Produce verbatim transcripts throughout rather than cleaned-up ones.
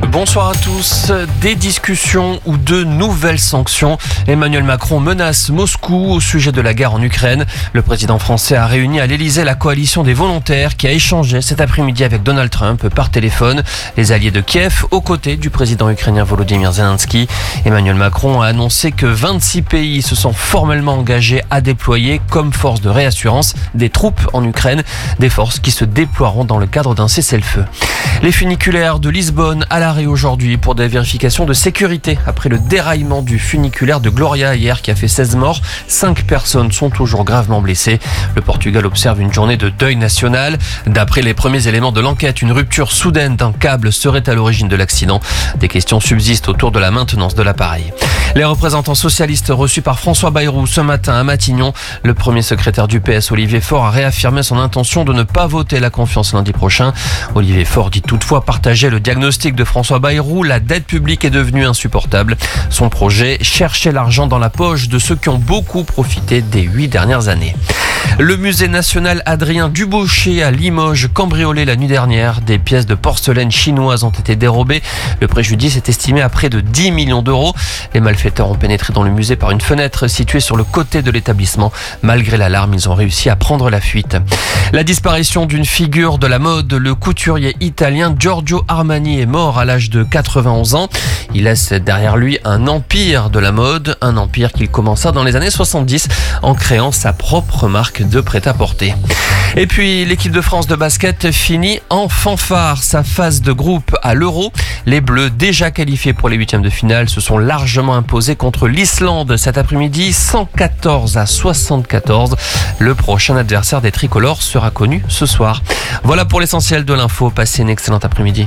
Bonsoir à tous. Des discussions ou de nouvelles sanctions. Emmanuel Macron menace Moscou au sujet de la guerre en Ukraine. Le président français a réuni à l'Elysée la coalition des volontaires qui a échangé cet après-midi avec Donald Trump par téléphone. Les alliés de Kiev aux côtés du président ukrainien Volodymyr Zelensky. Emmanuel Macron a annoncé que vingt-six pays se sont formellement engagés à déployer comme force de réassurance des troupes en Ukraine. Des forces qui se déploieront dans le cadre d'un cessez-le-feu. Les funiculaires de Lisbonne à l'arrêt aujourd'hui pour des vérifications de sécurité après le déraillement du funiculaire de Gloria hier qui a fait seize morts. cinq personnes sont toujours gravement blessées. Le Portugal observe une journée de deuil national. D'après les premiers éléments de l'enquête, une rupture soudaine d'un câble serait à l'origine de l'accident. Des questions subsistent autour de la maintenance de l'appareil. Les représentants socialistes reçus par François Bayrou ce matin à Matignon. Le premier secrétaire du P S, Olivier Faure, a réaffirmé son intention de ne pas voter la confiance lundi prochain. Olivier Faure dit toutefois partager le diagnostic de François Bayrou. La dette publique est devenue insupportable. Son projet, chercher l'argent dans la poche de ceux qui ont beaucoup profité des huit dernières années. Le musée national Adrien Dubochet à Limoges, cambriolé la nuit dernière. Des pièces de porcelaine chinoises ont été dérobées. Le préjudice est estimé à près de dix millions d'euros. Les malfaiteurs ont pénétré dans le musée par une fenêtre située sur le côté de l'établissement. Malgré l'alarme, ils ont réussi à prendre la fuite. La disparition d'une figure de la mode, le couturier italien Giorgio Armani est mort à l'âge de quatre-vingt-onze ans. Il laisse derrière lui un empire de la mode, un empire qu'il commença dans les années soixante-dix en créant sa propre marque de prêt-à-porter. Et puis l'équipe de France de basket finit en fanfare sa phase de groupe à l'Euro. Les Bleus, déjà qualifiés pour les huitièmes de finale, se sont largement imposés contre l'Islande cet après-midi, cent quatorze à soixante-quatorze. Le prochain adversaire des tricolores sera connu ce soir. Voilà pour l'essentiel de l'info. Passez une excellente après-midi.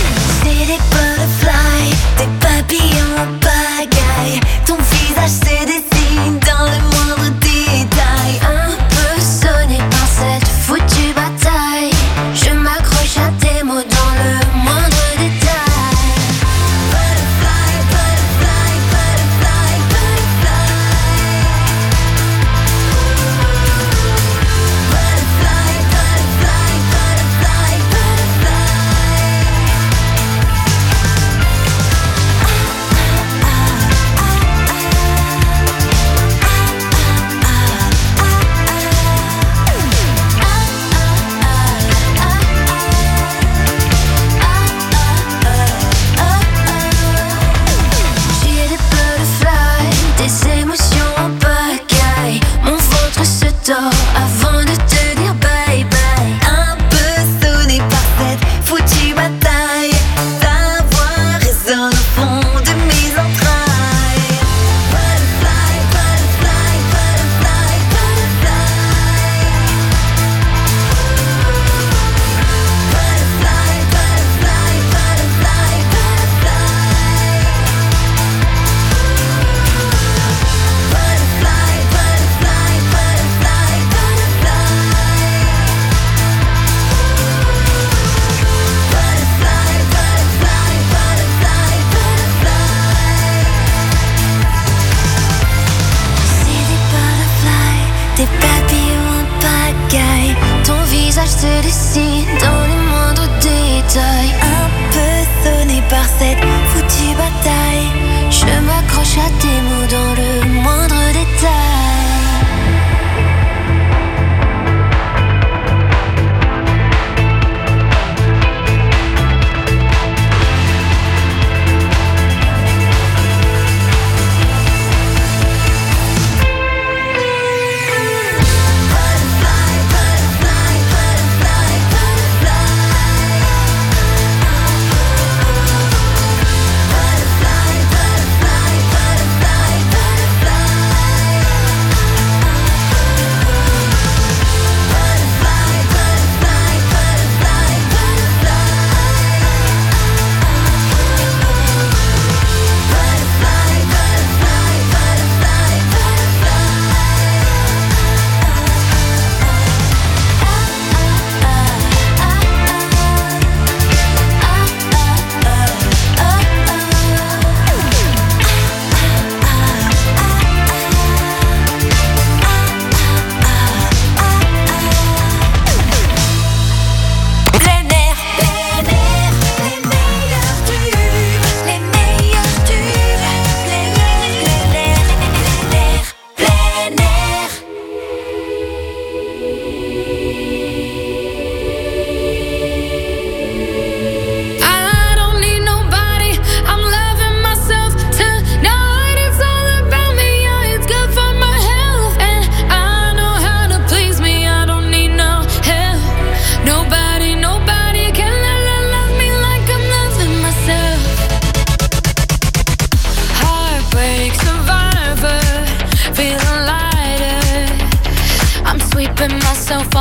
C'est des butterflies, des papillons en pagaille. Ton visage c'est des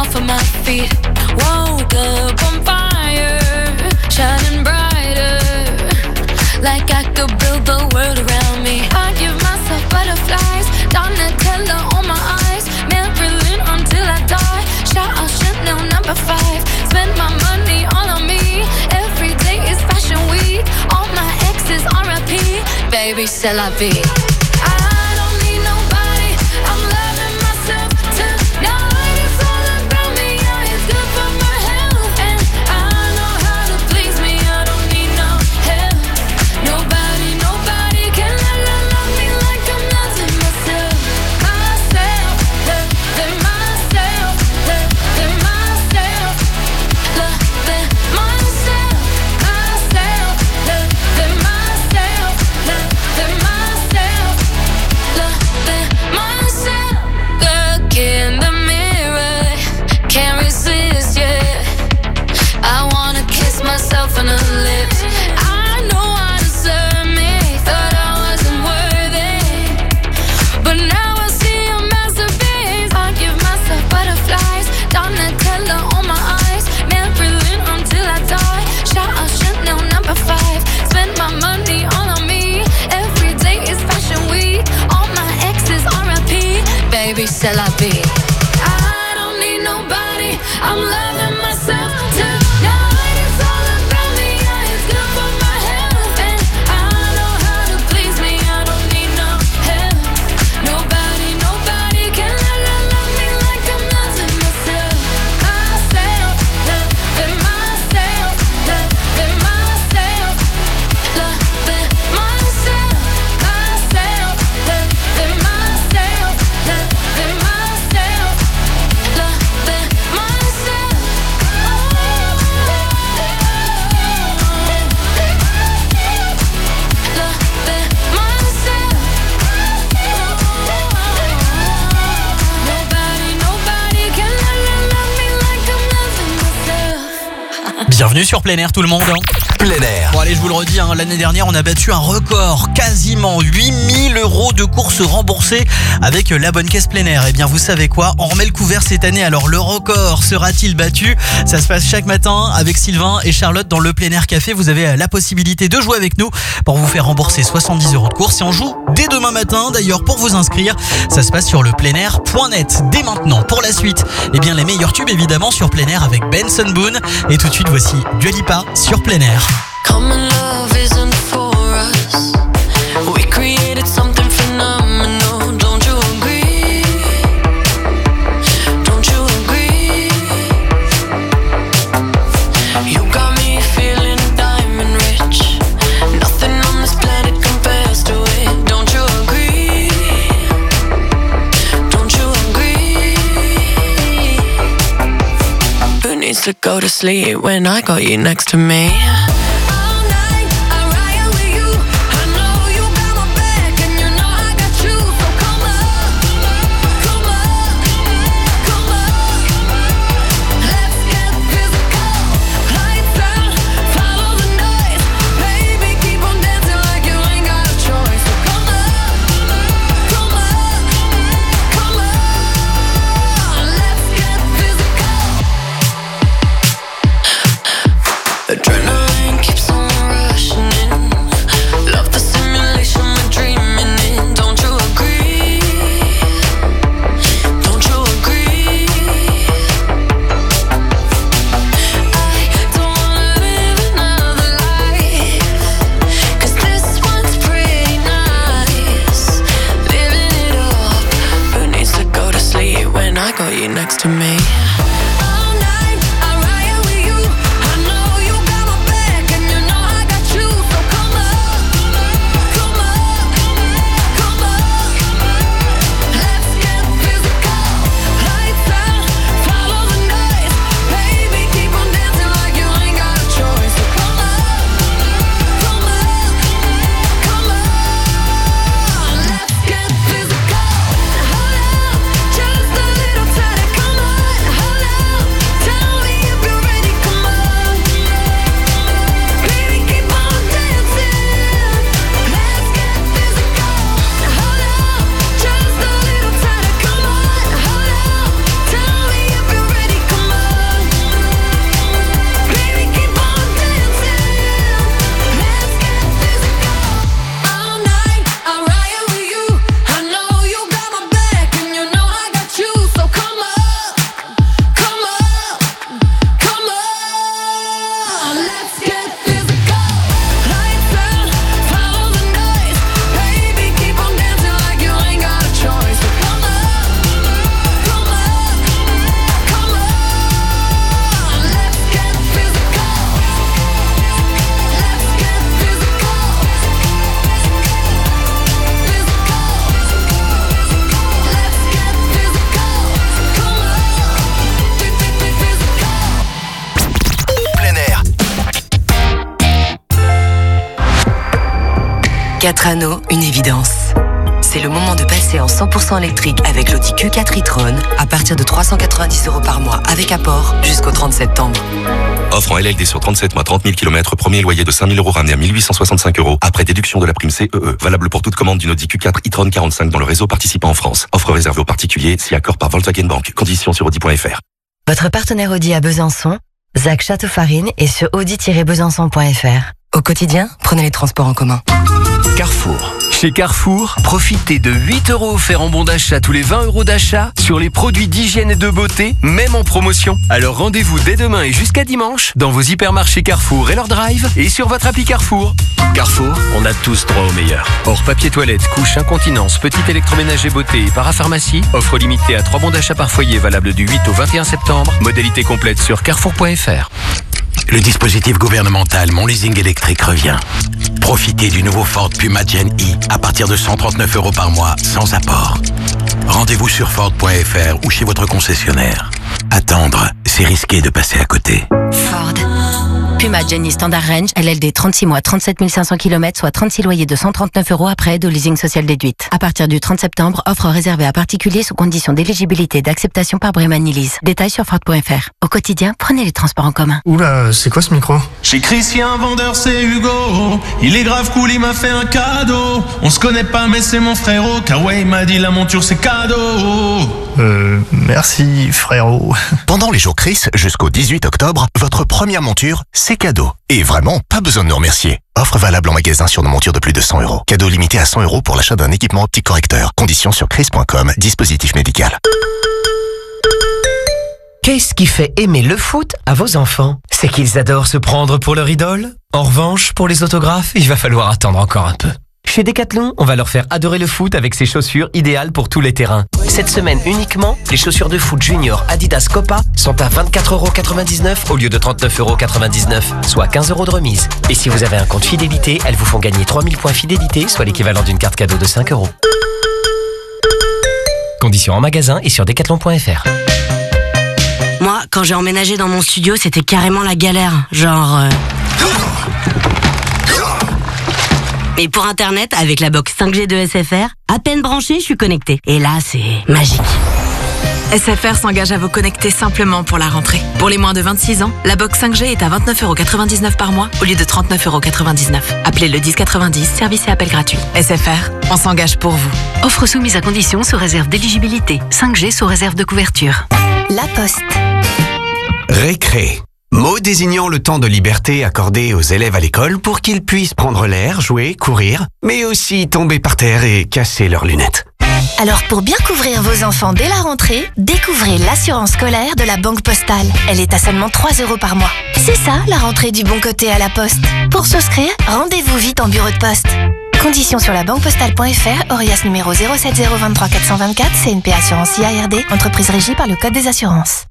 off of my feet. Woke up on fire, shining brighter, like I could build the world around me. I give myself butterflies, Donatella on my eyes, Marilyn until I die. Shout out Chanel number five, spend my money all on me. Every day is fashion week, all my exes R I P. Baby, c'est la vie. I don't need nobody, I'm loving myself tonight. It's all about me, yeah, it's good for my health. And I know how to please me, I don't need no help. Nobody, nobody can love, love, love me like I'm loving myself. Myself, loving myself, loving myself, loving myself, myself, loving myself, loving myself, loving myself. Look in the mirror, can't resist, yeah. I wanna kiss myself on the lips. I know I deserve me, thought I wasn't worthy, but now I see a masterpiece. I give myself butterflies, Donatella on my eyes, Marilyn until I die. Shout out Chanel number five, spend my money all on me. Every day is fashion week, all my exes R I P. Baby, c'est la vie. I don't need nobody, I'm loving myself tonight. It's all about me, yeah, it's good for my health. And I know how to please me, I don't need no help. Nobody, nobody can love, love, love me like I'm loving myself. Myself, loving myself, loving myself, loving myself, myself, loving myself, loving myself, loving myself. Loving myself. Nobody, nobody can love, love, love me like I'm loving myself. Bienvenue sur Plein Air tout le monde. Plein Air. Bon allez, je vous le redis, hein, l'année dernière on a battu un record, quasiment huit mille euros de courses remboursées avec la bonne caisse Plein Air. Et bien vous savez quoi, on remet le couvert cette année, alors le record sera-t-il battu? Ça se passe chaque matin avec Sylvain et Charlotte dans le Plein Air Café. Vous avez la possibilité de jouer avec nous pour vous faire rembourser soixante-dix euros de courses. Et on joue dès demain matin d'ailleurs. Pour vous inscrire, ça se passe sur le pleinair point net dès maintenant. Pour la suite, eh bien les meilleurs tubes évidemment sur Plein Air avec Benson Boone. Et tout de suite voici Dua Lipa sur Plein Air. Common love isn't for us. We created something phenomenal. Don't you agree? Don't you agree? You got me feeling diamond rich. Nothing on this planet compares to it. Don't you agree? Don't you agree? Who needs to go to sleep when I got you next to me? Adrenaline Quatre anneaux, une évidence. C'est le moment de passer en cent pour cent électrique avec l'Audi Q quatre e-tron à partir de trois cent quatre-vingt-dix euros par mois avec apport jusqu'au trente septembre. Offre en L L D sur trente-sept mois, trente mille kilomètres, premier loyer de cinq mille euros ramené à mille huit cent soixante-cinq euros après déduction de la prime C E E. Valable pour toute commande d'une Audi Q quatre e-tron quarante-cinq dans le réseau participant en France. Offre réservée aux particuliers, si accord par Volkswagen Bank. Conditions sur audi point f r. Votre partenaire Audi à Besançon, Zach Châteaufarine, est sur audi tiret besançon point f r. Au quotidien, prenez les transports en commun. Carrefour. Chez Carrefour, profitez de huit euros offerts en bon d'achat tous les vingt euros d'achat sur les produits d'hygiène et de beauté, même en promotion. Alors rendez-vous dès demain et jusqu'à dimanche dans vos hypermarchés Carrefour et leur drive et sur votre appli Carrefour. Carrefour, on a tous droit au meilleur. Hors papier toilette, couche, incontinence, petit électroménager beauté et parapharmacie, offre limitée à trois bons d'achat par foyer valable du huit au vingt et un septembre. Modalité complète sur carrefour point f r. Le dispositif gouvernemental Mon Leasing électrique revient. Profitez du nouveau Ford Puma Gen E à partir de cent trente-neuf euros par mois sans apport. Rendez-vous sur ford point f r ou chez votre concessionnaire. Attendre, c'est risqué de passer à côté. Ford. Puma Gen E Standard Range, L L D trente-six mois, trente-sept mille cinq cents kilomètres, soit trente-six loyers de cent trente-neuf euros après aide au leasing social déduite. À partir du trente septembre, offre réservée à particuliers sous condition d'éligibilité et d'acceptation par Bremen Lease. Détails sur ford point f r. Au quotidien, prenez les transports en commun. Oula, c'est quoi ce micro? Chez Christian Vendeur, c'est Hugo. Il est grave cool, il m'a fait un cadeau. On se connaît pas, mais c'est mon frérot. Car ouais, il m'a dit la monture, c'est cadeau. Euh, merci frérot. Pendant les jours Chris, jusqu'au dix-huit octobre, votre première monture, c'est cadeau. Et vraiment, pas besoin de nous remercier. Offre valable en magasin sur nos montures de plus de cent euros. Cadeau limité à cent euros pour l'achat d'un équipement optique correcteur. Conditions sur chris point com, dispositif médical. Qu'est-ce qui fait aimer le foot à vos enfants? C'est qu'ils adorent se prendre pour leur idole? En revanche, pour les autographes, il va falloir attendre encore un peu. Chez Decathlon, on va leur faire adorer le foot avec ces chaussures idéales pour tous les terrains. Cette semaine uniquement, les chaussures de foot junior Adidas Copa sont à vingt-quatre euros quatre-vingt-dix-neuf au lieu de trente-neuf euros quatre-vingt-dix-neuf, soit quinze euros de remise. Et si vous avez un compte fidélité, elles vous font gagner trois mille points fidélité, soit l'équivalent d'une carte cadeau de cinq euros. Conditions en magasin et sur decathlon point f r. Moi, quand j'ai emménagé dans mon studio, c'était carrément la galère. Genre... Euh... Mais pour Internet, avec la box cinq G de S F R, à peine branché, je suis connecté. Et là, c'est magique. S F R s'engage à vous connecter simplement pour la rentrée. Pour les moins de vingt-six ans, la box cinq G est à vingt-neuf euros quatre-vingt-dix-neuf par mois au lieu de trente-neuf euros quatre-vingt-dix-neuf. Appelez le dix quatre-vingt-dix, service et appel gratuit. S F R, on s'engage pour vous. Offre soumise à condition sous réserve d'éligibilité. cinq G sous réserve de couverture. La Poste. Récré. Mot désignant le temps de liberté accordé aux élèves à l'école pour qu'ils puissent prendre l'air, jouer, courir, mais aussi tomber par terre et casser leurs lunettes. Alors pour bien couvrir vos enfants dès la rentrée, découvrez l'assurance scolaire de la Banque Postale. Elle est à seulement trois euros par mois. C'est ça, la rentrée du bon côté à la Poste. Pour souscrire, rendez-vous vite en bureau de poste. Conditions sur la banque postale point f r, Orias numéro zéro sept zéro vingt-trois quatre cent vingt-quatre, C N P Assurance I A R D, entreprise régie par le Code des assurances.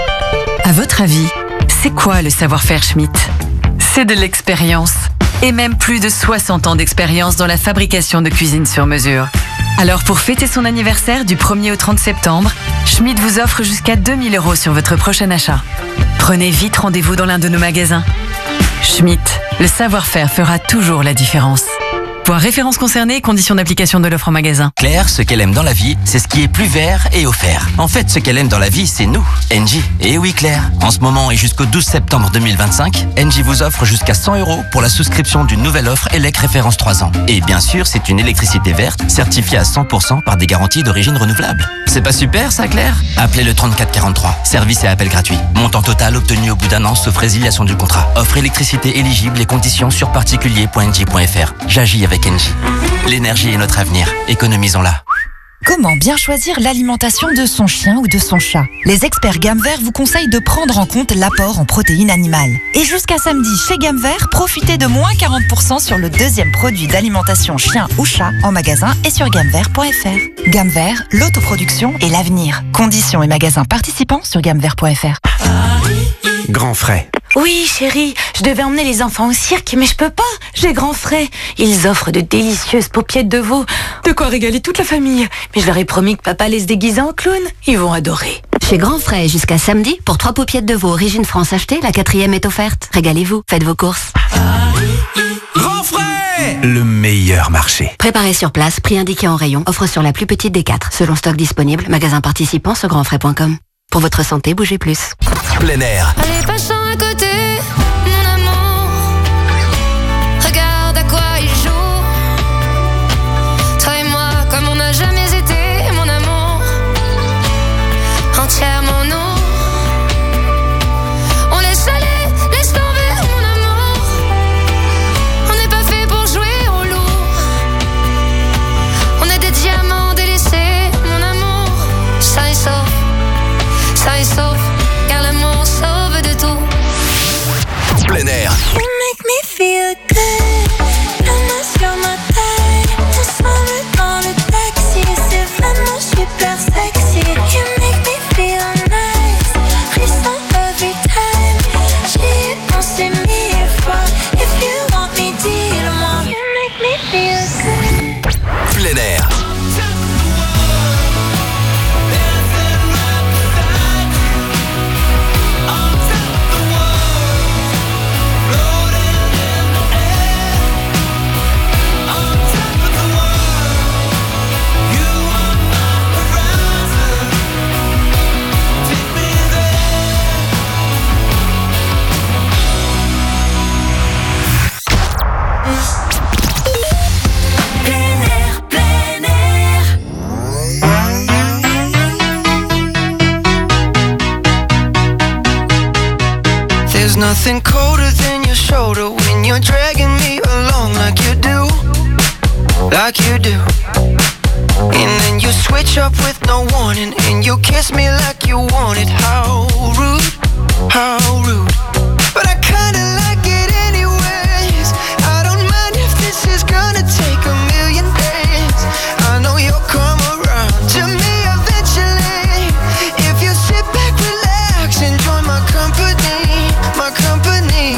À votre avis, c'est quoi le savoir-faire Schmitt? C'est de l'expérience. Et même plus de soixante ans d'expérience dans la fabrication de cuisine sur mesure. Alors pour fêter son anniversaire du premier au trente septembre, Schmitt vous offre jusqu'à deux mille euros sur votre prochain achat. Prenez vite rendez-vous dans l'un de nos magasins. Schmitt, le savoir-faire fera toujours la différence. Voir références concernées, conditions d'application de l'offre en magasin. Claire, ce qu'elle aime dans la vie, c'est ce qui est plus vert et offert. En fait, ce qu'elle aime dans la vie, c'est nous, Engie. Et oui, Claire, en ce moment et jusqu'au douze septembre deux mille vingt-cinq, Engie vous offre jusqu'à cent euros pour la souscription d'une nouvelle offre E L E C référence trois ans. Et bien sûr, c'est une électricité verte, certifiée à cent pour cent par des garanties d'origine renouvelable. C'est pas super, ça, Claire? Appelez le trente-quatre quarante-trois. Service et appel gratuit. Montant total obtenu au bout d'un an, sauf résiliation du contrat. Offre électricité éligible et conditions sur particulier point engie point f r. J'agis avec Engie. L'énergie est notre avenir. Économisons-la. Comment bien choisir l'alimentation de son chien ou de son chat? Les experts Gamme Vert vous conseillent de prendre en compte l'apport en protéines animales. Et jusqu'à samedi, chez Gamme Vert, profitez de moins quarante pour cent sur le deuxième produit d'alimentation chien ou chat en magasin et sur gamme vert point f r. Gamme Vert, l'autoproduction et l'avenir. Conditions et magasins participants sur gamme vert point f r. Grand frais. Oui, chérie, je devais emmener les enfants au cirque, mais je peux pas. J'ai grand frais. Ils offrent de délicieuses paupiettes de veau. De quoi régaler toute la famille. Mais je leur ai promis que papa les déguisait en clown. Ils vont adorer. Chez Grand Frais, jusqu'à samedi, pour trois paupiettes de veau Origine France achetées, la quatrième est offerte. Régalez-vous, faites vos courses. Grand frais! Le meilleur. meilleur marché. Préparé sur place, prix indiqué en rayon, offre sur la plus petite des quatre. Selon stock disponible, magasin participant sur grand frais point com. Pour votre santé, bougez plus. Plein air. Allez, passons à côté, mon amour. Regarde à quoi il joue. Toi et moi, comme on n'a jamais été, mon amour. Entièrement nous. On laisse aller, laisse tomber, mon amour. On n'est pas fait pour jouer au lourd. On est des diamants délaissés, mon amour. Ça est sauf. Ça est sauf, car l'amour sauve de tout. Plein air. You make me feel good. La main sur ma taille. Ensemble dans le taxi. C'est vraiment super sexy. You make me feel nice. Frisson every time. J'y ai pensé mille fois. If you want me, dis-le-moi. You make me feel good. Plein air. Nothing colder than your shoulder when you're dragging me along like you do, like you do. And then you switch up with no warning and you kiss me like you want it. How rude, how rude. But I kinda like it anyways. I don't mind if this is gonna take a million days. I know you'll come around to me eventually. If you sit back, relax, enjoy my company. My company.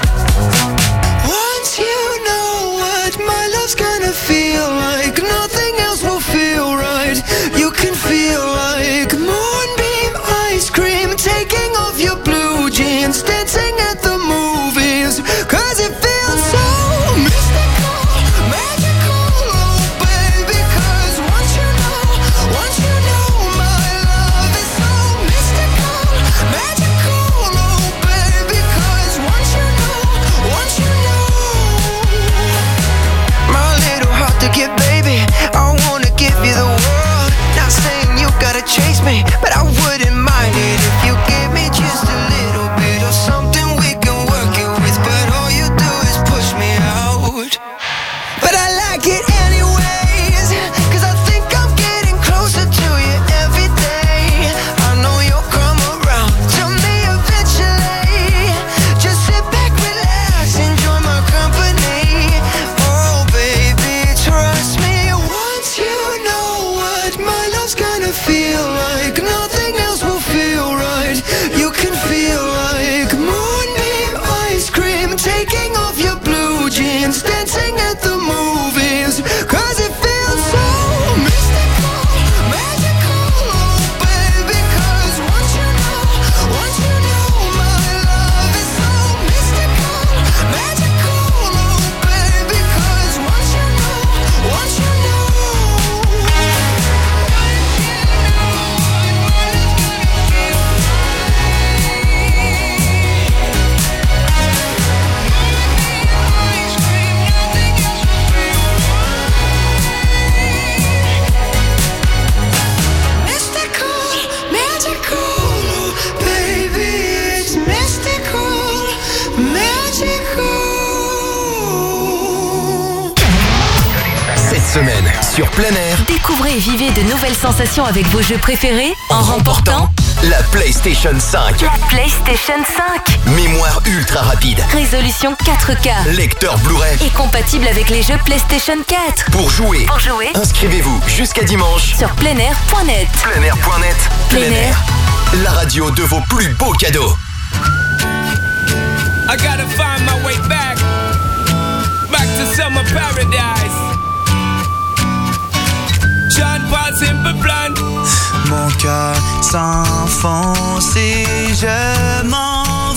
Once you know what my love's gonna feel like, nothing else will feel right. You can feel like moonbeam ice cream, taking off your blue jeans, dancing at the movies. Cause it feels so mystical, magical, oh baby. Cause once you know, once you know my love is so mystical, magical, oh baby. Cause once you know, once you know, my little heart to give, baby, I wanna give you the world. Not saying you gotta chase me, but I wouldn't mind it if you give me just a little bit of something we can work it with. But all you do is push me out. But I like it anyways, cause I think I'm getting closer to you every day. I know you'll come around to me eventually. Just sit back, relax, enjoy my company. Oh baby, trust me. Once you know what my love's gonna feel like, nothing else will feel right. You can feel like moonbeam ice cream, taking off your blue jeans, dancing at the movies. Cause it feels so mystical, magical, oh baby. Cause once you know, once you know my love is so mystical, magical, oh baby. Cause once you know, once you know. Cette semaine, sur Plein Air, Découvrez et vivez de nouvelles sensations avec vos jeux préférés en remportant la PlayStation cinq. la PlayStation cinq. Mémoire ultra rapide. Résolution quatre K. Lecteur Blu-ray. Et compatible avec les jeux PlayStation quatre. Pour jouer, Pour jouer, inscrivez-vous jusqu'à dimanche sur pleinair point net. pleinair point net. Plein Air. La radio de vos plus beaux cadeaux. I gotta find my way back, back to summer paradise. John Paul Simple Plan. Mon cœur s'enfonce et je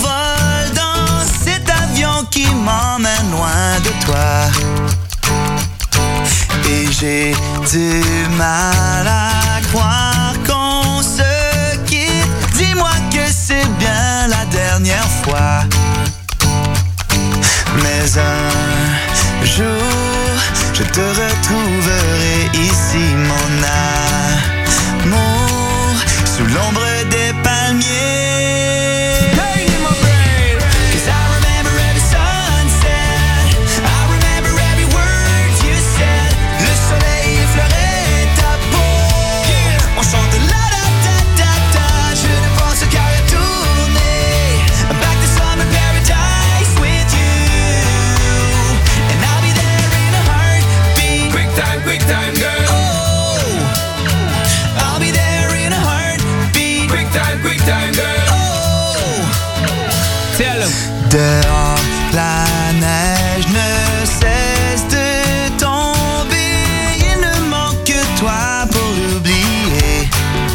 m'envole dans cet avion qui m'emmène loin de toi. J'ai du mal à croire qu'on se quitte. Dis-moi que c'est bien la dernière fois. Mais un jour, je te retrouverai ici, mon amour, sous l'ombre des palmiers. Dehors, la neige ne cesse de tomber. Il ne manque que toi pour l'oublier.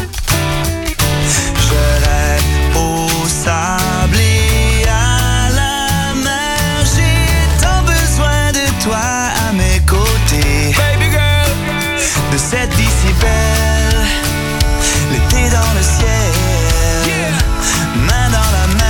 Je rêve au sable et à la mer. J'ai tant besoin de toi à mes côtés. Baby girl, de cette vie si belle, l'été dans le ciel, yeah. Main dans la main.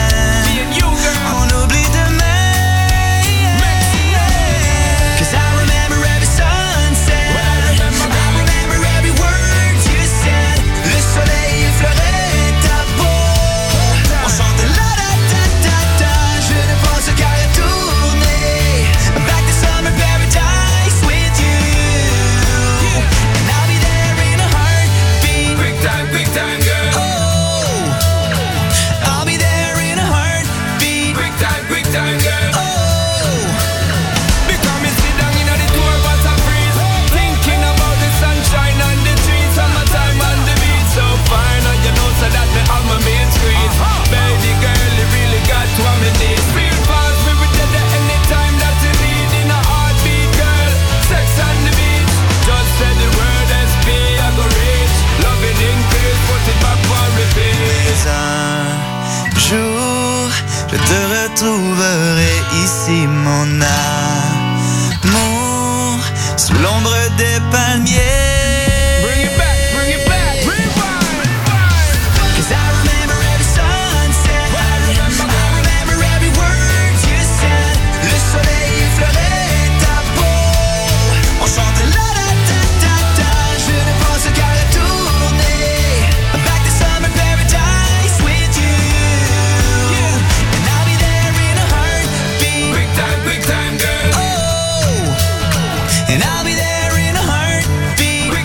Je te retrouverai ici, mon amour, sous l'ombre des palmiers. Bring it back, bring it back, rewind. Cause I remember every sunset, I remember every word you said. Le soleil effleurait ta peau, on chantait la da da da da. Je ne pense qu'à retourner back to summer paradise with you. Quick time, girl. Oh, and I'll be there in a heartbeat.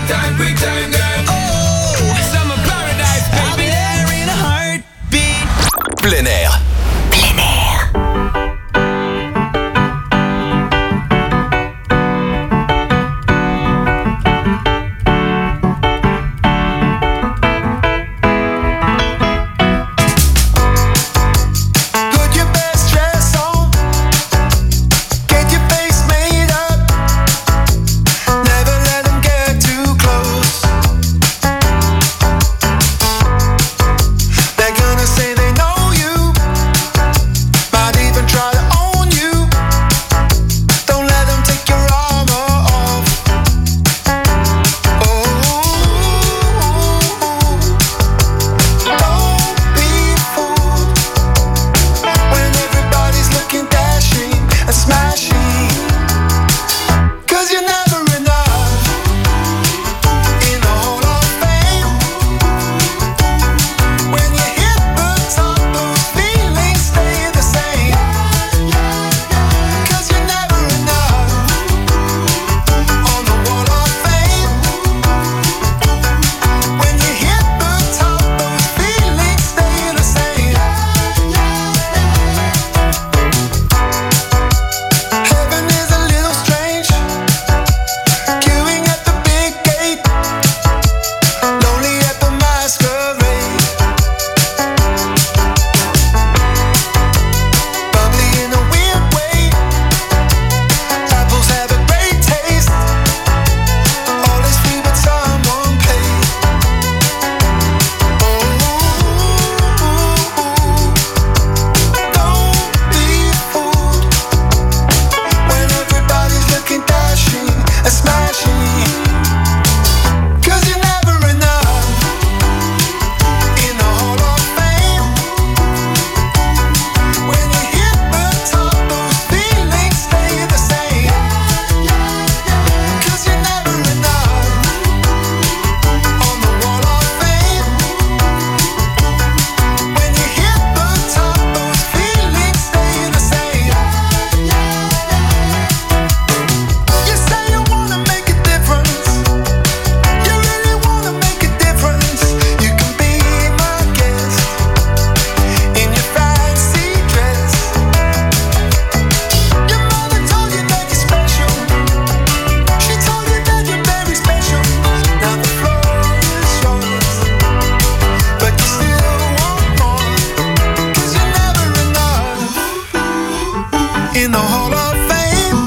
in the Hall of Fame.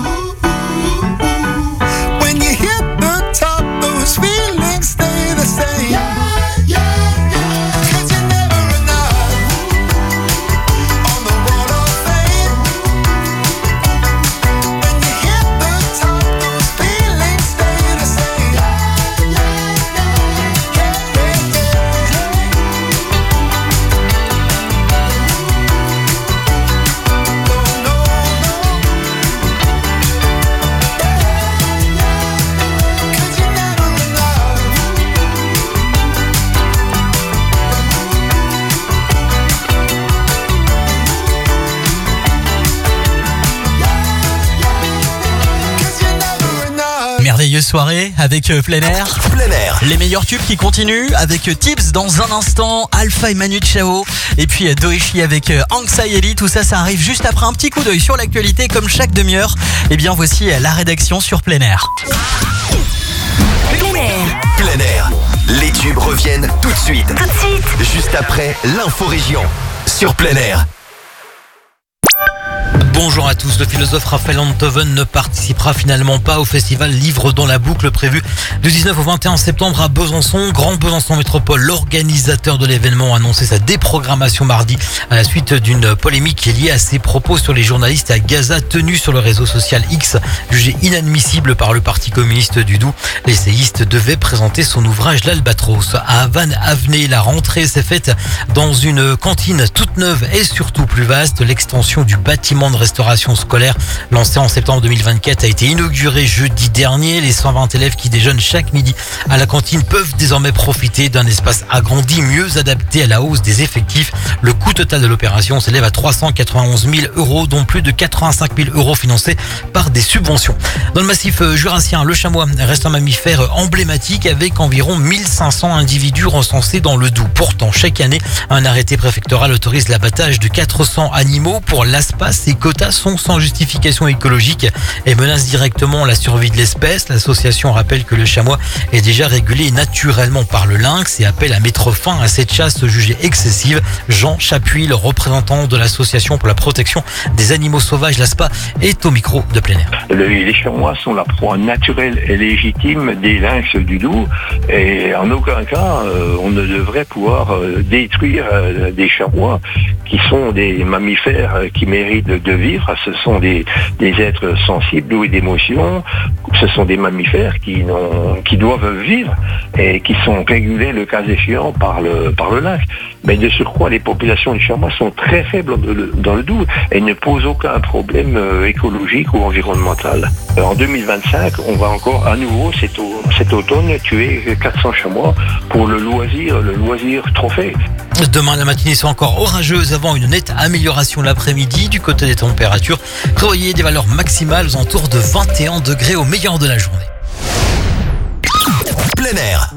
When you hit the top, those feelings stay the same. Yeah, yeah, yeah. 'Cause you're never enough on the Wall of Fame. When you hit the top, those feelings stay the same. Yeah, yeah, yeah, yeah, Merveilleuse soirée avec euh, plein air. Plein air. Les meilleurs tubes qui continuent avec euh, Tips dans un instant, Alpha et Manu Chao. Et puis euh, Doeshi avec euh, Anxiety. Tout ça, ça arrive juste après un petit coup d'œil sur l'actualité comme chaque demi-heure. Et bien voici euh, la rédaction sur plein air. Plein air. Plein air. Les tubes reviennent tout de suite. Tout de suite. Juste après l'info région. Sur plein air. Bonjour à tous, le philosophe Raphaël Enthoven ne participera finalement pas au festival Livre dans la boucle prévu du dix-neuf au vingt et un septembre à Besançon. Grand Besançon Métropole, l'organisateur de l'événement, a annoncé sa déprogrammation mardi à la suite d'une polémique liée à ses propos sur les journalistes à Gaza tenus sur le réseau social X, jugé inadmissible par le Parti communiste du Doubs. L'essayiste devait présenter son ouvrage L'Albatros. À Vannes-Avenay, la rentrée s'est faite dans une cantine toute neuve et surtout plus vaste. L'extension du bâtiment de restauration scolaire lancée en septembre deux mille vingt-quatre a été inaugurée jeudi dernier. Les cent vingt élèves qui déjeunent chaque midi à la cantine peuvent désormais profiter d'un espace agrandi, mieux adapté à la hausse des effectifs. Le coût total de l'opération s'élève à trois cent quatre-vingt-onze mille euros, dont plus de quatre-vingt-cinq mille euros financés par des subventions. Dans le massif jurassien, le chamois reste un mammifère emblématique avec environ mille cinq cents individus recensés dans le Doubs. Pourtant, chaque année, un arrêté préfectoral autorise l'abattage de quatre cents animaux. Pour l'A S P A, ces quotas sont sans justification écologique et menacent directement la survie de l'espèce. L'association rappelle que le chamois est déjà régulé naturellement par le lynx et appelle à mettre fin à cette chasse jugée excessive. Jean Chapuis, le représentant de l'association pour la protection des animaux sauvages, l'A S P A, est au micro de plein air. Les chamois sont la proie naturelle et légitime des lynx du Doubs et en aucun cas euh, on ne devrait pouvoir euh, détruire euh, des chamois qui sont des mammifères euh, qui méritent de vivre. Ce sont des, des êtres sensibles, doués d'émotions. Ce sont des mammifères qui, n'ont, qui doivent vivre et qui sont régulés le cas échéant par le, par le lynx. Mais de surcroît, les populations de chamois sont très faibles dans le Doubs et ne posent aucun problème écologique ou environnemental. En deux mille vingt-cinq, on va encore à nouveau cet, cet automne tuer quatre cents chamois pour le loisir, le loisir trophée. Demain, la matinée sera encore orageuse avant une nette amélioration l'après-midi. Du côté des températures, prévoyez des valeurs maximales aux alentours de vingt et un degrés au meilleur de la journée. Plein air.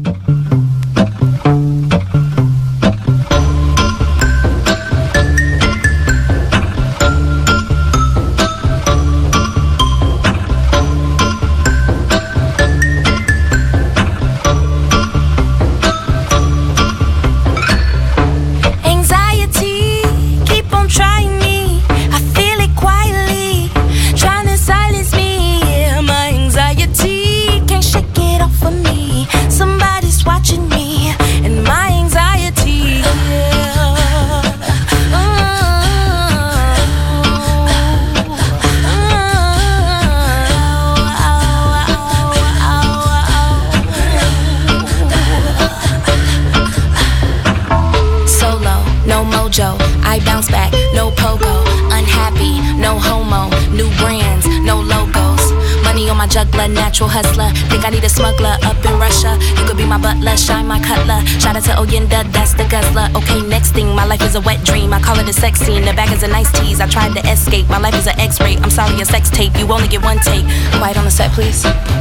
I bounce back, no pogo, unhappy, no homo, new brands, no logos. Money on my juggler, natural hustler. Think I need a smuggler up in Russia. You could be my butler, shine my cutler. Shout out to Oyenda, that's the guzzler. Okay, next thing, my life is a wet dream. I call it a sex scene, the bag is a nice tease. I tried to escape, my life is an X-ray. I'm sorry, a sex tape, you only get one take. Quiet on the set, please.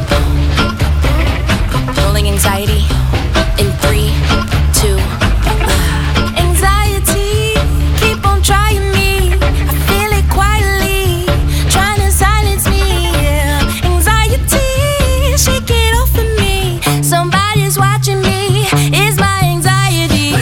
Rolling anxiety in three, two, trying me, I feel it quietly, trying to silence me, yeah. Anxiety, shake it off of me. Somebody's watching me, it's my anxiety.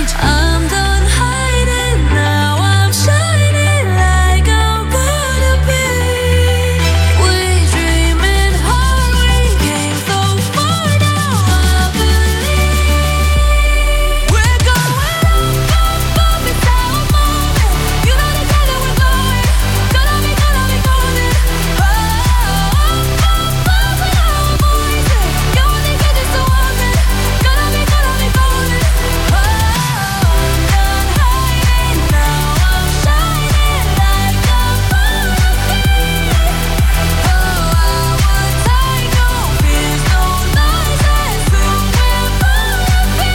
cage. I'm done hiding now. I'm shining like I'm born to be. We dreaming hard. We came so far now. I believe we're going up, up, up. It's our moment. You know the time that we're going. Gonna be, gonna be golden. Oh, up, up, up with our voices. You only get just the one thing. Gonna be, gonna be golden. Oh, I'm done hiding now. I'm shining like I'm born to be. Oh, our time, no fears, no lies, and soon we're born to be.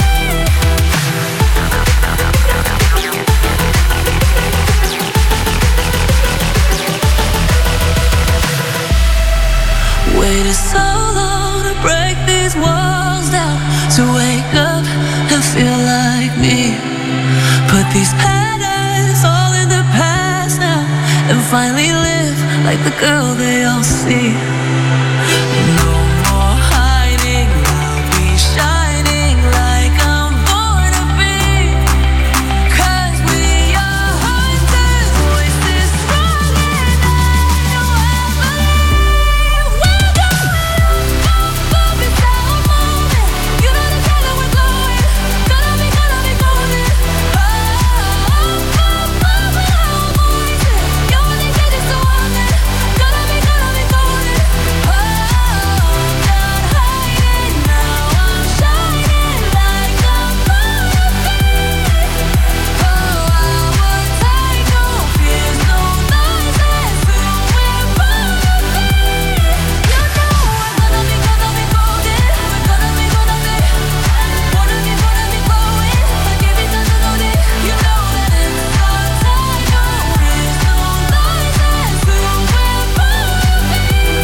Waited so long to break these walls down, to wake up and feel like me. Put these patterns all in the past now, and finally live like the girl they all see. No more hiding, I'll be shining like I'm born to be. 'Cause we are hunters, voices strong and I know I believe. We're going up, up, up, it's our moment. You know the time that we're going. Gonna be, gonna be golden. Oh, up, up, up with our voices. You only get just the one thing. Gonna be, gonna be golden. Oh, I'm done hiding now. I'm shining like I'm born to be. Oh, our time, no fears, no lies, and soon we're born to be. You know we're gonna be, gonna be golden. We're gonna be, gonna be. Wanna be, wanna be glowing. Like every time you know that. You know that it's our time, no fears, no lies, and soon we're born to be.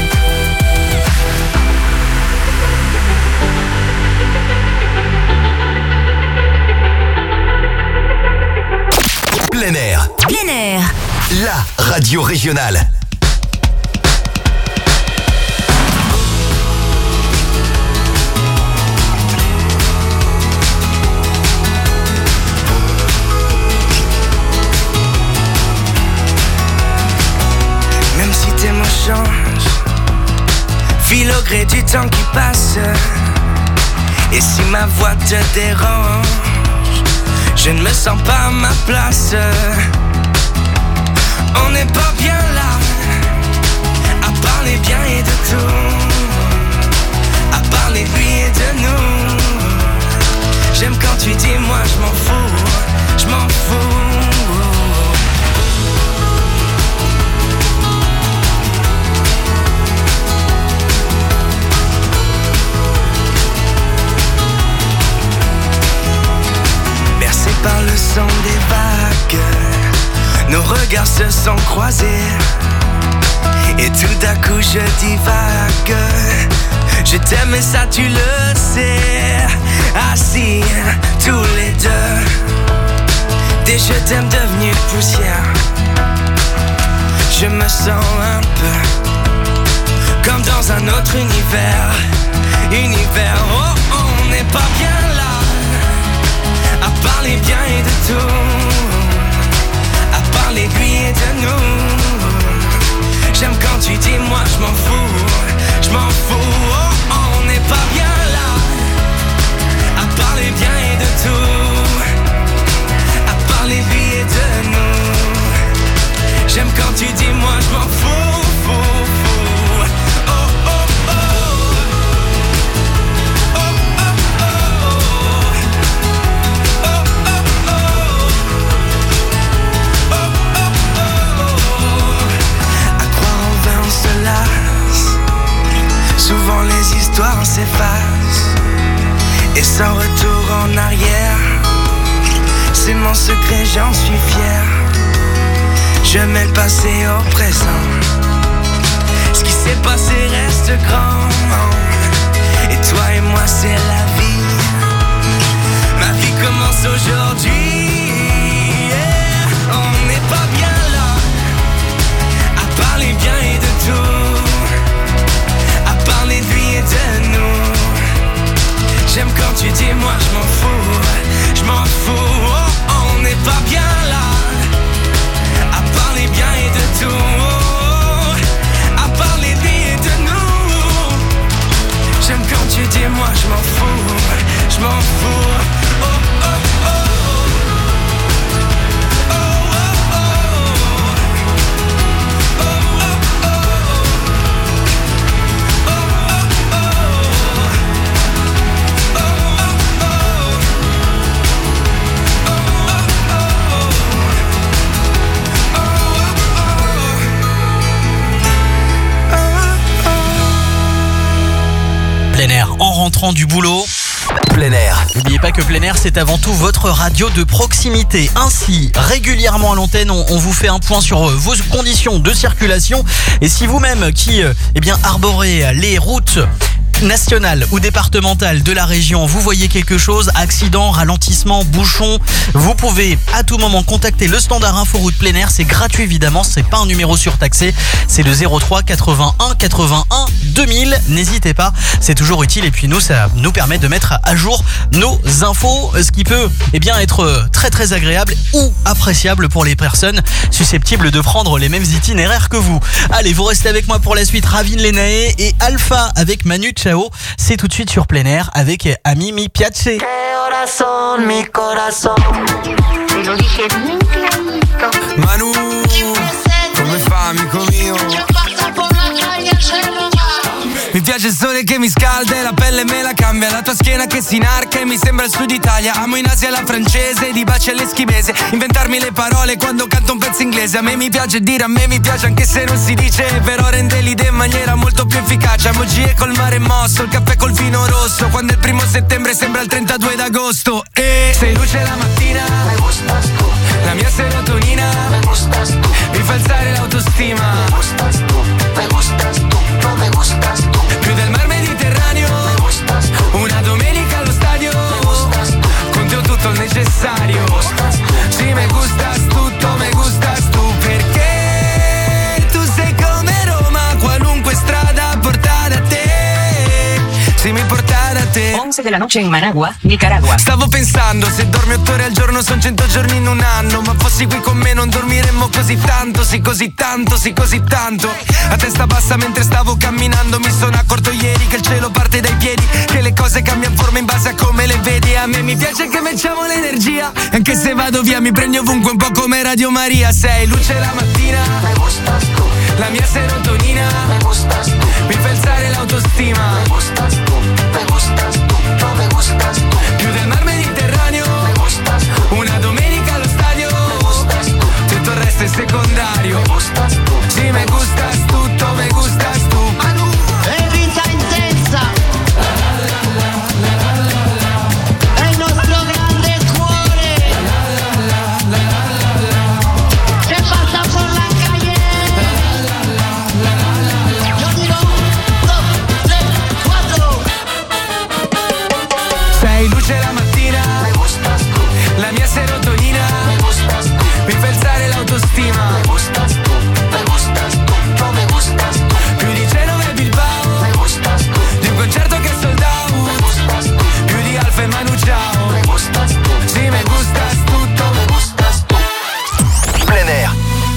Plein air, Plein air. la radio régionale. Même si tes mots changent, file au gré du temps qui passe. Et si ma voix te dérange, je ne me sens pas à ma place. On n'est pas bien là, à parler bien et de tout, à parler de lui et de nous. J'aime quand tu dis moi je m'en fous, je m'en fous. Bercé par le son des vagues, nos regards se sont croisés. Et tout d'un coup je divague. Je t'aime et ça tu le sais. Assis tous les deux, des je t'aime devenus poussière. Je me sens un peu comme dans un autre univers. Univers, oh on n'est pas bien là, à parler bien et de tout, à parler de lui et de nous. J'aime quand tu dis moi je m'en fous, je m'en fous. Oh, on n'est pas bien là, à parler bien et de tout, à parler de lui et de nous. J'aime quand tu dis moi je m'en fous, fou, fou. Oh, oh, oh. Souvent les histoires s'effacent et sans retour en arrière. C'est mon secret, j'en suis fier. Je mets le passé au présent. Ce qui s'est passé reste grand. Et toi et moi c'est la vie. Ma vie commence aujourd'hui. Yeah. On n'est pas bien là, à parler bien et de tout, parler de lui et de nous. J'aime quand tu dis moi je m'en fous, je m'en fous. je m'en fous, je m'en fous. Oh, oh, oh. Plein air en rentrant du boulot. Plein air. N'oubliez pas que plein air, c'est avant tout votre radio de proximité. Ainsi, régulièrement à l'antenne, on, on vous fait un point sur vos conditions de circulation. Et si vous-même qui euh, eh bien, arborez les routes nationale ou départementale de la région, vous voyez quelque chose, accident, ralentissement, bouchon, vous pouvez à tout moment contacter le standard Inforoute plein air, c'est gratuit évidemment, c'est pas un numéro surtaxé, c'est le zéro trois quatre-vingt-un quatre-vingt-un deux mille, n'hésitez pas, c'est toujours utile et puis nous ça nous permet de mettre à jour nos infos, ce qui peut eh bien être très très agréable ou appréciable pour les personnes susceptibles de prendre les mêmes itinéraires que vous. Allez, vous restez avec moi pour la suite, Ravin Lenae et Alpha avec Manu Chao, c'est tout de suite sur plein air avec Ami Mi Piace. Mi corazón. Manu, come fa amico mio? Mi piace il sole che mi scalda e la pelle me la cambia, la tua schiena che si inarca e mi sembra il sud Italia. Amo in Asia la francese, di baci all'eschimese, inventarmi le parole quando canto un pezzo inglese. A me mi piace dire, a me mi piace anche se non si dice, però rende l'idea in maniera molto più efficace. Emoji col mare mosso, il caffè col vino rosso, quando è il primo settembre sembra il trentadue d'agosto. E sei luce la mattina, me gustas tu. La mia serotonina, me gustas tu. Mi fa alzare l'autostima, me gustas tu, me gustas tu, no me gustas tu. Più del mar Mediterraneo, me gustas tu. Una domenica allo stadio, me gustas tu. Con te ho tutto il necessario, me gustas tu. Sì, me gustas tutto, me gustas tu. Perché tu sei come Roma, qualunque strada porta da te. Sì, mi porta da te. once de la noche in Managua, Nicaragua. Stavo pensando, se dormi otto ore al giorno son cento giorni in un anno. Ma fossi qui con me non dormiremmo così tanto, sì così tanto, sì così tanto. A testa bassa mentre stavo camminando mi sono accorto ieri che il cielo parte dai piedi, che le cose cambiano forma in base a come le vedi. A me mi piace che mettiamo l'energia, anche se vado via mi prendi ovunque un po' come Radio Maria. Sei luce la mattina, me gustas tu. La mia serotonina, me gustas tu. Mi fa alzare l'autostima, me gustas tu, me gustas tu, no me gustas tu. Più del mar Mediterraneo, me gustas tu. Una domenica allo stadio, me gustas tu. Tutto il resto è secondario, me gustas tu. Sì, me gustas tutto, me gustas tu. Manu, è vita intensa, è il nostro grande cuore, che passa por la calle. Yo digo, dos, tres, cuatro. sei luce la mattina, me gustas tu. La mia serotonina, me gustas tu. Mi fa alzare l'autostima, me gustas tu, me gustas tu, no me gustas tu. Più di Genova e Bilbao, me gustas tu. Di un concerto che è sold out, me gustas tu. Più di Alfa e Manu Chao, me gustas tu. Sì, me gustas tutto, me gustas tu. Plein air.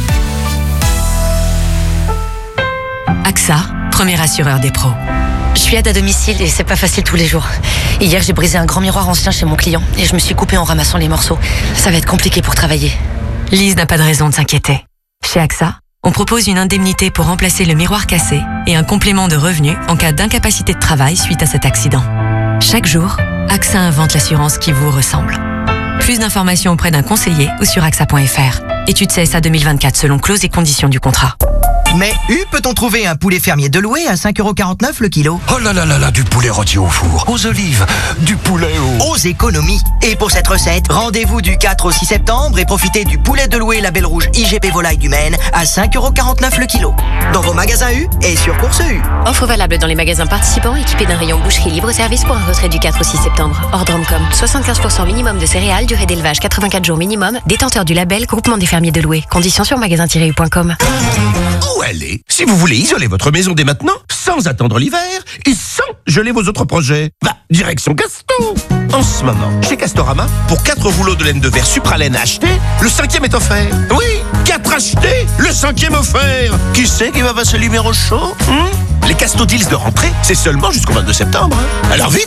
A X A, premier assureur des pros. Je suis aide à domicile et c'est pas facile tous les jours. Hier, j'ai brisé un grand miroir ancien chez mon client et je me suis coupée en ramassant les morceaux. Ça va être compliqué pour travailler. Lise n'a pas de raison de s'inquiéter. Chez A X A, on propose une indemnité pour remplacer le miroir cassé et un complément de revenu en cas d'incapacité de travail suite à cet accident. Chaque jour, A X A invente l'assurance qui vous ressemble. Plus d'informations auprès d'un conseiller ou sur A X A point F R. Étude C S A deux mille vingt-quatre selon clauses et conditions du contrat. Mais où peut-on trouver un poulet fermier de louer à cinq euros quarante-neuf le kilo? Oh là là là là, du poulet rôti au four, aux olives, du poulet au... Aux économies. Et pour cette recette, rendez-vous du quatre au six septembre et profitez du poulet de louer label rouge I G P Volaille du Maine à cinq euros quarante-neuf le kilo. Dans vos magasins U et sur Course U. Offre valable dans les magasins participants équipés d'un rayon boucherie libre-service pour un retrait du quatre au six septembre. Ordre Omcom. soixante-quinze pour cent minimum de céréales, durée d'élevage quatre-vingt-quatre jours minimum. Détenteur du label Groupement des fermiers de louer. Conditions sur magasin tiret u point com. Où aller si vous voulez isoler votre maison dès maintenant, sans attendre l'hiver et sans geler vos autres projets? Va, direction Casto. En ce moment, chez Castorama, pour quatre rouleaux de laine de verre Supralaine achetés, le cinquième est offert. Oui, quatre achetés, le cinquième offert. Qui c'est qui va passer le numéro chaud? hmm Les Casto Deals de rentrée, c'est seulement jusqu'au vingt-deux septembre. Alors vite,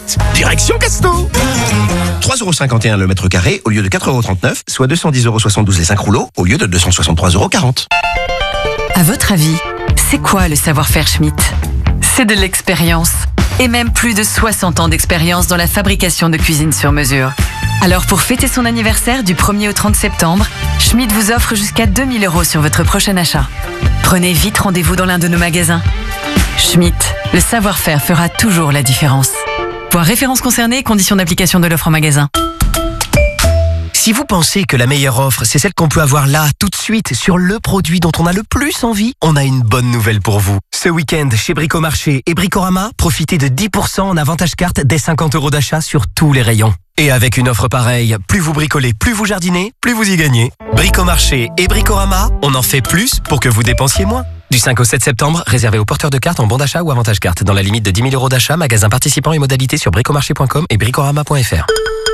direction Casto. trois euros cinquante et un le mètre carré au lieu de quatre euros trente-neuf, soit deux cent dix euros soixante-douze les cinq rouleaux au lieu de deux cent soixante-trois euros quarante. À votre avis, c'est quoi le savoir-faire Schmitt? C'est de l'expérience. Et même plus de soixante ans d'expérience dans la fabrication de cuisine sur mesure. Alors pour fêter son anniversaire du premier au trente septembre, Schmitt vous offre jusqu'à deux mille euros sur votre prochain achat. Prenez vite rendez-vous dans l'un de nos magasins. Schmitt, le savoir-faire fera toujours la différence. Voir références concernées, conditions d'application de l'offre en magasin. Si vous pensez que la meilleure offre, c'est celle qu'on peut avoir là, tout de suite, sur le produit dont on a le plus envie, on a une bonne nouvelle pour vous. Ce week-end, chez Bricomarché et Bricorama, profitez de dix pour cent en avantage carte dès cinquante euros d'achat sur tous les rayons. Et avec une offre pareille, plus vous bricolez, plus vous jardinez, plus vous y gagnez. Bricomarché et Bricorama, on en fait plus pour que vous dépensiez moins. Du cinq au sept septembre, réservé aux porteurs de cartes en bon d'achat ou avantage carte, dans la limite de dix mille euros d'achat, magasin participant et modalités sur bricomarché point com et bricorama point f r.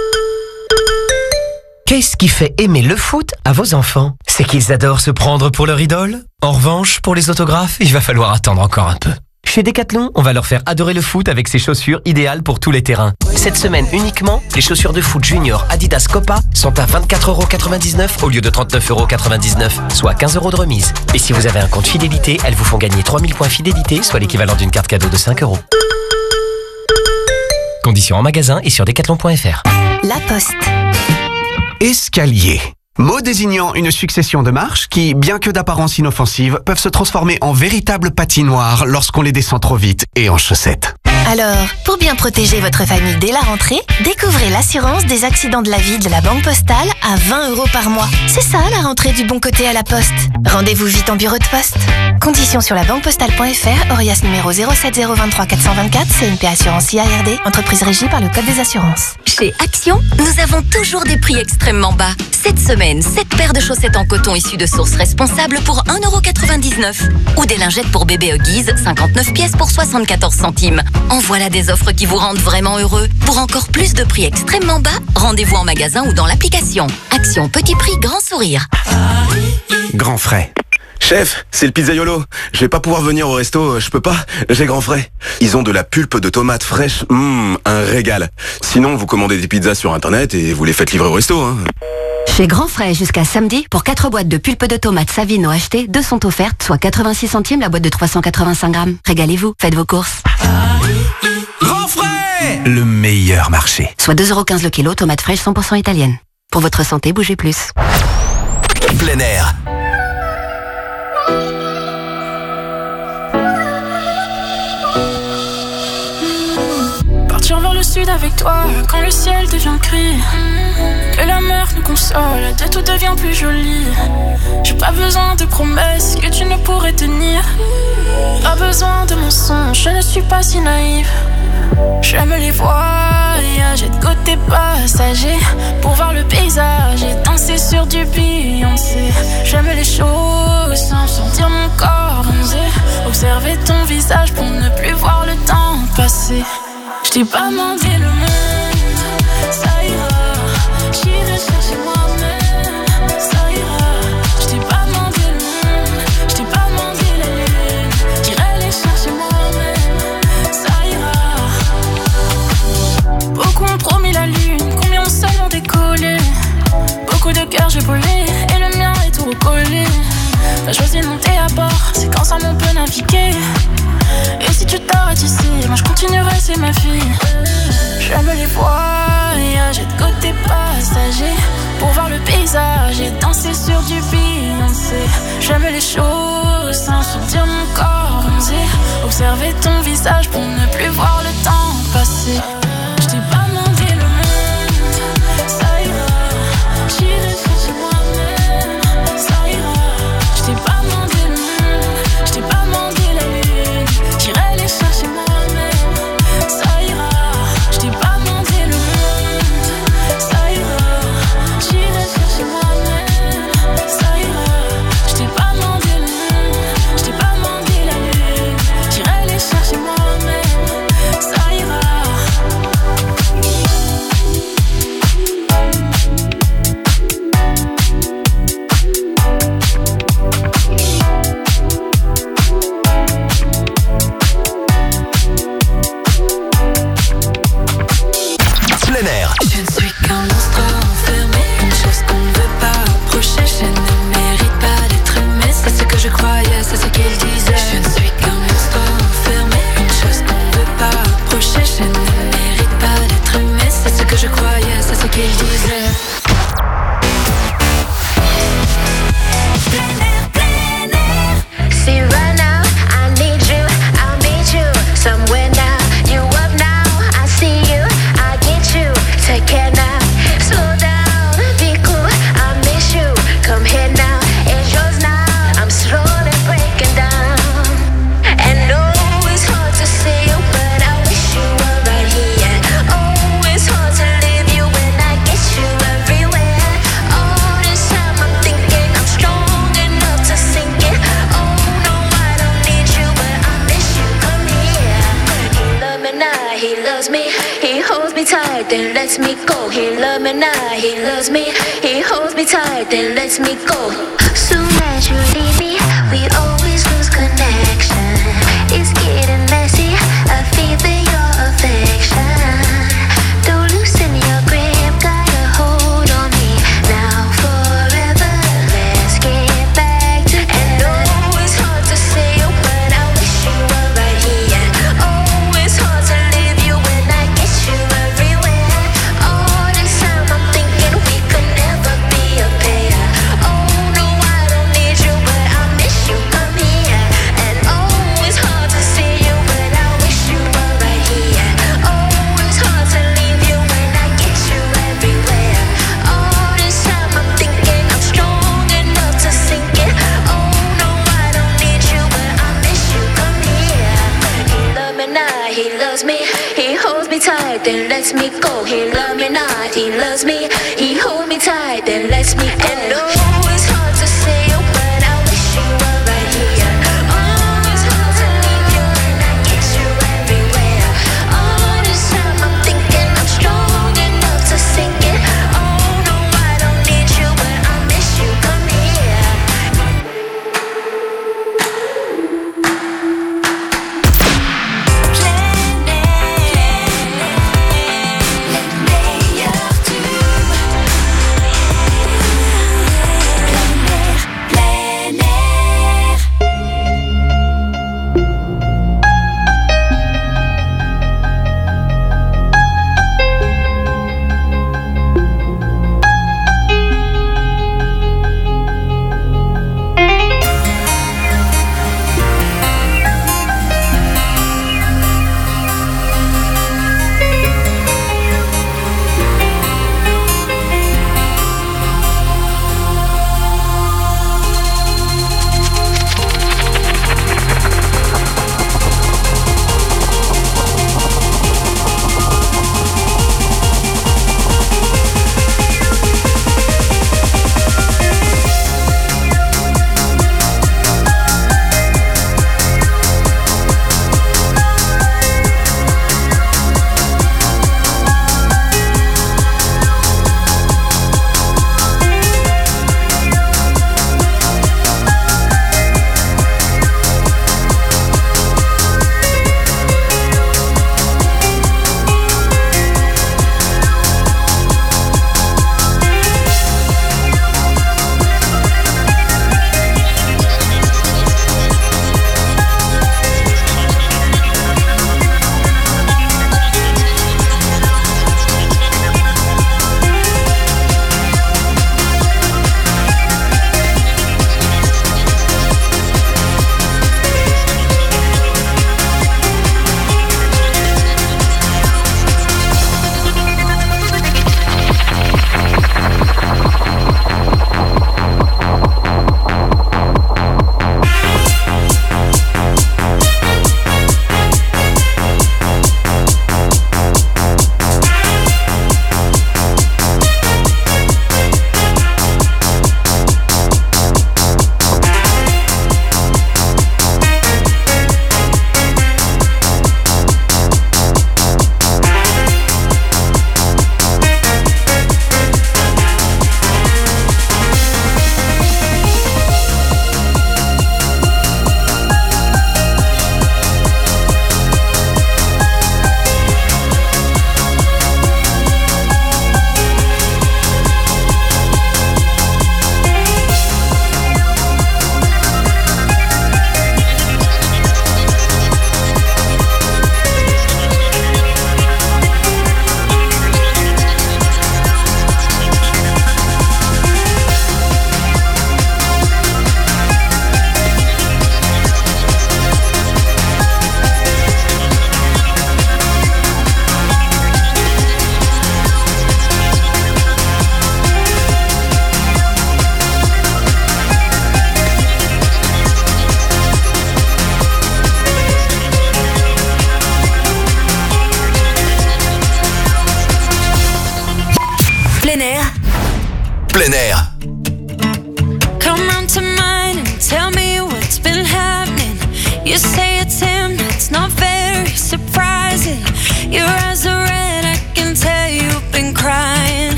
Qu'est-ce qui fait aimer le foot à vos enfants? C'est qu'ils adorent se prendre pour leur idole. En revanche, pour les autographes, il va falloir attendre encore un peu. Chez Decathlon, on va leur faire adorer le foot avec ces chaussures idéales pour tous les terrains. Cette semaine uniquement, les chaussures de foot junior Adidas Copa sont à vingt-quatre euros quatre-vingt-dix-neuf au lieu de trente-neuf euros quatre-vingt-dix-neuf, soit quinze euros de remise. Et si vous avez un compte fidélité, elles vous font gagner trois mille points fidélité, soit l'équivalent d'une carte cadeau de cinq euros. Conditions en magasin et sur decathlon point f r. La Poste. Escalier. Mot désignant une succession de marches qui, bien que d'apparence inoffensive, peuvent se transformer en véritables patinoires lorsqu'on les descend trop vite et en chaussettes. Alors, pour bien protéger votre famille dès la rentrée, découvrez l'assurance des accidents de la vie de la Banque Postale à vingt euros par mois. C'est ça la rentrée du bon côté à la Poste. Rendez-vous vite en bureau de poste. Conditions sur la banque postale point f r, Orias numéro zéro sept zéro vingt-trois quatre cent vingt-quatre, C N P Assurance I A R D, entreprise régie par le Code des assurances. Chez Action, nous avons toujours des prix extrêmement bas. Cette semaine, sept paires de chaussettes en coton issues de sources responsables pour un euro quatre-vingt-dix-neuf. Ou des lingettes pour bébé Huggies, cinquante-neuf pièces pour soixante-quatorze centimes. En voilà des offres qui vous rendent vraiment heureux. Pour encore plus de prix extrêmement bas, rendez-vous en magasin ou dans l'application. Action petit prix, grand sourire. Grand frais. Chef, c'est le pizzaiolo. Je vais pas pouvoir venir au resto, je peux pas, j'ai grand frais. Ils ont de la pulpe de tomates fraîches, hum, un régal. Sinon, vous commandez des pizzas sur internet et vous les faites livrer au resto, hein. Chez Grand Frais jusqu'à samedi, pour quatre boîtes de pulpe de tomates Savino achetées, deux sont offertes, soit quatre-vingt-six centimes la boîte de trois cent quatre-vingt-cinq grammes. Régalez-vous, faites vos courses. Grand Frais, le meilleur marché. Soit deux euros quinze le kilo, tomates fraîches cent pour cent italiennes. Pour votre santé, bougez plus. Plein air. Partir vers le sud avec toi, quand le ciel devient gris, que la mer nous console, de tout devient plus joli. J'ai pas besoin de promesses que tu ne pourrais tenir. Pas besoin de mensonges, je ne suis pas si naïve. J'aime les voyages et de côté passager, pour voir le paysage et danser sur du Beyoncé. J'aime les choses sans sentir mon corps bronzer, observer ton visage pour ne plus voir le temps passer. Je t'ai pas demandé le monde, ça ira. J'irai chercher moi-même, ça ira. Je t'ai pas demandé le monde, je t'ai pas demandé la lune. J'irai les chercher moi-même, ça ira. Beaucoup ont promis la lune, combien ont seulement décollé. Beaucoup de cœurs j'ai volé, et le mien est tout recollé. T'as choisi de monter à bord, c'est qu'ensemble on peut naviguer. Et si tu t'arrêtes ici, moi je continuerai, c'est ma fille. J'aime les voyages et de côté passager, pour voir le paysage et danser sur du Beyoncé. J'aime les choses sans sentir mon corps bronzer, observer ton visage pour ne plus voir le temps passer. Je t'ai pas demandé le monde, ça ira. J'irai chercher moi-même, ça ira. Je t'ai pas demandé le monde, je t'ai pas demandé la lune. J'irai les chercher moi-même, ça ira. Je t'ai pas demandé le monde, ça ira. J'irai chercher moi-même, ça ira. Je t'ai pas demandé le monde, je t'ai pas demandé la lune. J'irai les chercher moi-même, qu'il disait. See right now, I need you, I'll meet you somewhere now. You up now, I see you, I get you. Take care now, slow down, be cool, I miss you. Come here now, it's yours now. I'm slowly breaking down. And oh, it's hard to see you, but I wish you were right here. Oh, it's hard to leave you when I get you everywhere. All this time I'm thinking I'm strong enough to sink it. Oh no, I don't need you, but I miss you. Come here. He love me now, he loves me. He holds me tight, then lets me go. He love me now, he loves me. He holds me tight, then lets me go. Soon as you leave me, we always lose connection. It's getting messy, I feel your affection. Don't loosen your grip, got a hold on me. Now forever, let's get back together. And oh, it's hard to say you, but I wish you were right here. Oh, it's hard to leave you when I get you everywhere. All this time I'm thinking we could never be a pair. Oh no, I don't need you, but I miss you. Come here. And oh, it's hard to see you, but I wish you were right here. Oh, it's hard to leave you when I get you everywhere. All this time I'm thinking I'm strong enough to sink it. Oh no, I don't need you, but I miss you. Come here. He love me now, he loves me. He holds me tight, then lets me go. He love me not, he loves me. He holds me tight, then lets me go. And oh, it's hard to say you, but I wish you were right here. Oh, it's hard to leave you when I get you everywhere. All this time I'm thinking I'm strong enough to sink it. Oh no, I don't need you, but I miss you. Come here.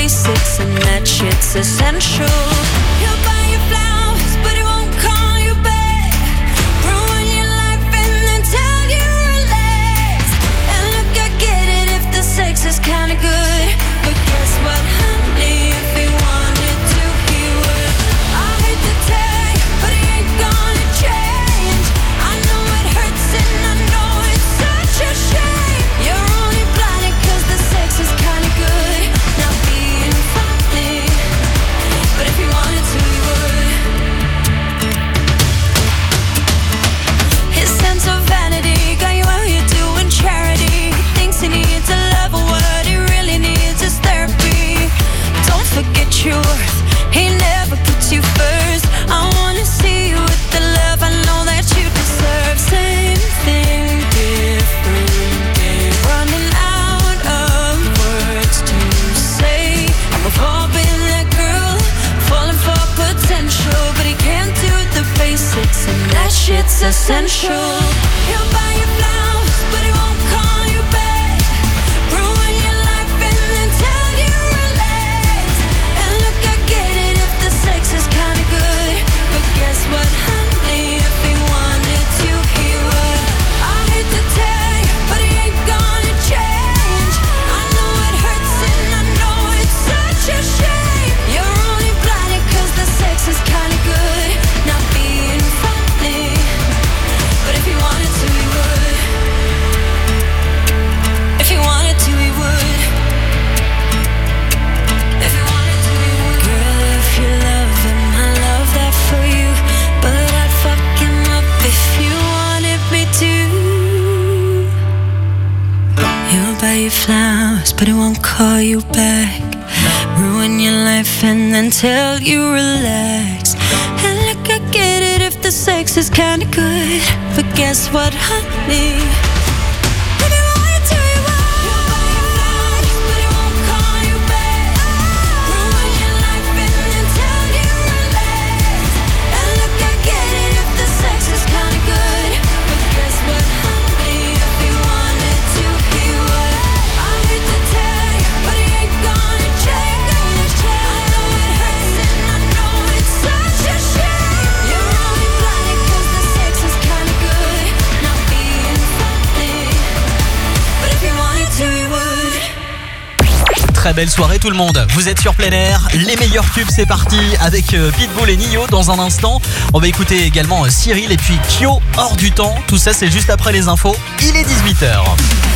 basics, and that shit's essential. He'll buy you flowers, but he won't call you back. Ruin your life and then tell you relax. And look, I get it if the sex is kinda good, but guess what, honey? If he wanted to, he would. I hate to tell you, but he ain't gonna change. I know it hurts and I know it's such a shame. You're only blinded 'cause the sex is kinda good, not being funny. But if he wanted to, he would. His sense of vanity got you out here doing charity. He thinks he needs a lover, what he really needs is therapy. Don't forget your worth, he never puts you first. I wanna see you with the love I know that you deserve. Same thing, different day. Running out of words to say. I've all been that girl, falling for potential, but he can't do the basics, and that shit's essential. He'll buy you flowers, but he won't call you back. Ruin your life and then tell you relax. And look, I get it if the sex is kinda good, but guess what, honey? If he wanted to, he would. I hate to tell you, but he ain't gonna change. I know it hurts and I know it's such a shame. You're only blinded 'cause the sex is kinda good, not being funny. But if he wanted to, he would. If he wanted to, he would. If he wanted to, he would. Girl, if you love him, I love that for you. But I'd fuck him up if you wanted me to. He'll buy you flowers, but he won't call you back. Ruin your life and then tell you relax. And look, I get it if the sex is kinda good, but guess what, honey? If he wanted to, he would. He'll buy you flowers, but he won't call you back. Ruin your life and then tell you relax. And look, I get it if the sex is kinda good, but guess what, honey? If he wanted to, he would. I hate to tell you, but he ain't gonna change. I know it hurts and I know it's such a shame. You're only blinded 'cause the sex is kinda good, not being funny. But if he wanted to, he would. Très belle soirée tout le monde, vous êtes sur plein air, les meilleurs tubes c'est parti avec euh, Pitbull et Nio dans un instant. On va écouter également euh, Cyril et puis Kyo, hors du temps, tout ça c'est juste après les infos, il est dix-huit heures.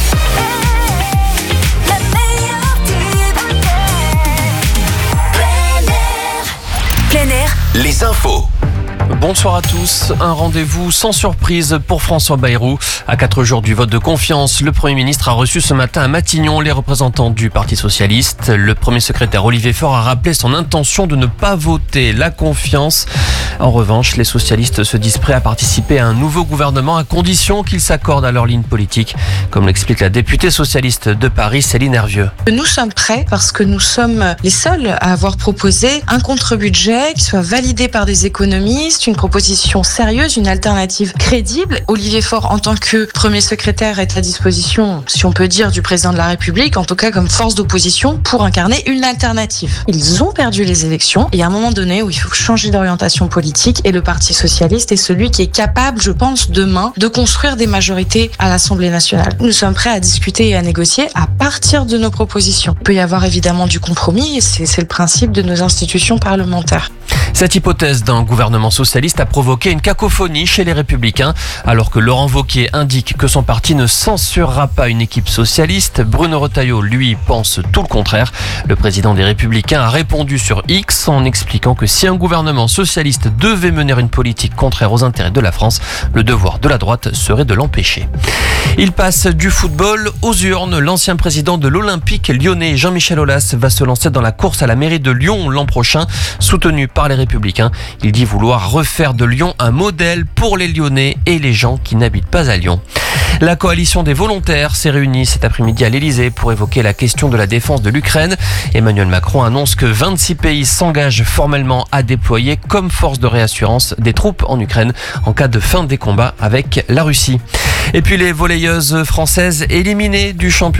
Plein air. Les infos. Bonsoir à tous. Un rendez-vous sans surprise pour François Bayrou. À quatre jours du vote de confiance, le Premier ministre a reçu ce matin à Matignon les représentants du Parti Socialiste. Le Premier secrétaire Olivier Faure a rappelé son intention de ne pas voter la confiance. En revanche, les socialistes se disent prêts à participer à un nouveau gouvernement à condition qu'ils s'accordent à leur ligne politique, comme l'explique la députée socialiste de Paris, Céline Hervieux. Nous sommes prêts parce que nous sommes les seuls à avoir proposé un contre-budget qui soit validé par des économistes, une proposition sérieuse, une alternative crédible. Olivier Faure, en tant que premier secrétaire, est à disposition, si on peut dire, du président de la République, en tout cas comme force d'opposition, pour incarner une alternative. Ils ont perdu les élections. Il y a un moment donné où il faut changer d'orientation politique et le Parti socialiste est celui qui est capable, je pense, demain, de construire des majorités à l'Assemblée nationale. Nous sommes prêts à discuter et à négocier à partir de nos propositions. Il peut y avoir évidemment du compromis et c'est, c'est le principe de nos institutions parlementaires. Cette hypothèse d'un gouvernement socialiste a provoqué une cacophonie chez les Républicains. Alors que Laurent Wauquiez indique que son parti ne censurera pas une équipe socialiste, Bruno Retailleau, lui, pense tout le contraire. Le président des Républicains a répondu sur X en expliquant que si un gouvernement socialiste devait mener une politique contraire aux intérêts de la France, le devoir de la droite serait de l'empêcher. Il passe du football aux urnes. L'ancien président de l'Olympique lyonnais, Jean-Michel Aulas, va se lancer dans la course à la mairie de Lyon l'an prochain, soutenu par les Républicains. Il dit vouloir refaire de Lyon un modèle pour les Lyonnais et les gens qui n'habitent pas à Lyon. La coalition des volontaires s'est réunie cet après-midi à l'Elysée pour évoquer la question de la défense de l'Ukraine. Emmanuel Macron annonce que vingt-six pays s'engagent formellement à déployer comme force de réassurance des troupes en Ukraine en cas de fin des combats avec la Russie. Et puis les volleyeuses françaises éliminées du championnat